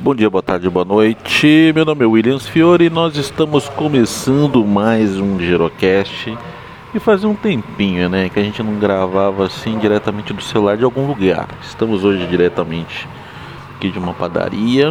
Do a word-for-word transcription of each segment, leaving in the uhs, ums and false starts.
Bom dia, boa tarde, boa noite. Meu nome é Williams Fiore e nós estamos começando mais um Girocast. E fazia um tempinho, né, que a gente não gravava assim diretamente do celular de algum lugar. Estamos hoje diretamente aqui de uma padaria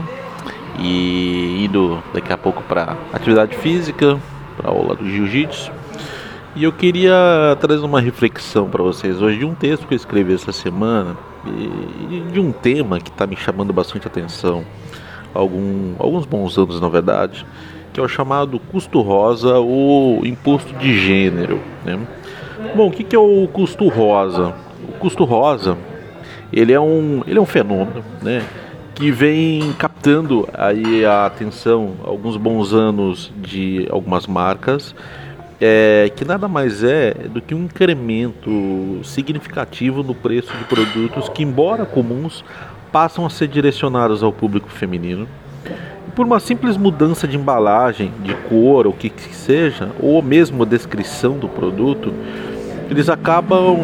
e indo daqui a pouco para atividade física, para aula do jiu-jitsu. E eu queria trazer uma reflexão para vocês hoje de um texto que eu escrevi essa semana e de um tema que está me chamando bastante atenção há algum, alguns bons anos, na verdade, que é o chamado custo rosa ou imposto de gênero, né? Bom, o que, que é o custo rosa? O custo rosa, ele é um, ele é um fenômeno, né, que vem captando aí a atenção há alguns bons anos de algumas marcas, é, que nada mais é do que um incremento significativo no preço de produtos que, embora comuns, passam a ser direcionados ao público feminino. Por uma simples mudança de embalagem, de cor, ou o que, que seja, ou mesmo a descrição do produto, eles acabam...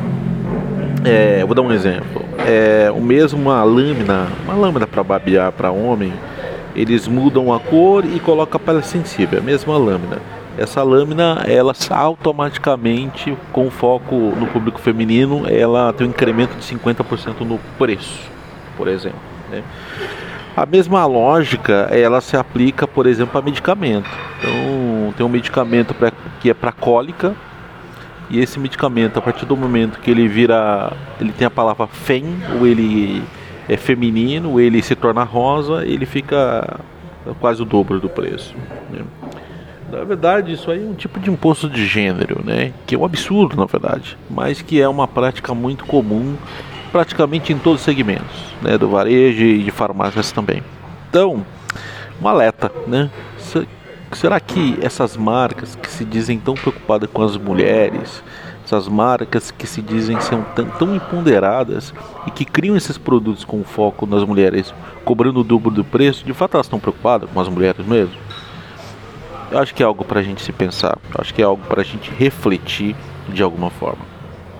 É, vou dar um exemplo. É, o mesmo uma lâmina, uma lâmina para barbear para homem, eles mudam a cor e colocam a pele sensível, a mesma lâmina. Essa lâmina, ela automaticamente, com foco no público feminino, ela tem um incremento de cinquenta por cento no preço, por exemplo, né? A mesma lógica, ela se aplica, por exemplo, a medicamento. Então, tem um medicamento pra, que é para cólica, e esse medicamento, a partir do momento que ele vira, ele tem a palavra fem, ou ele é feminino, ou ele se torna rosa, ele fica quase o dobro do preço, né? Na verdade, isso aí é um tipo de imposto de gênero, né? Que é um absurdo, na verdade, mas que é uma prática muito comum praticamente em todos os segmentos, né? Do varejo e de farmácias também. Então, um alerta, né? Será que essas marcas que se dizem tão preocupadas com as mulheres, essas marcas que se dizem ser tão, tão empoderadas e que criam esses produtos com foco nas mulheres, cobrando o dobro do preço, de fato elas estão preocupadas com as mulheres mesmo? Eu acho que é algo para a gente se pensar, eu acho que é algo para a gente refletir de alguma forma.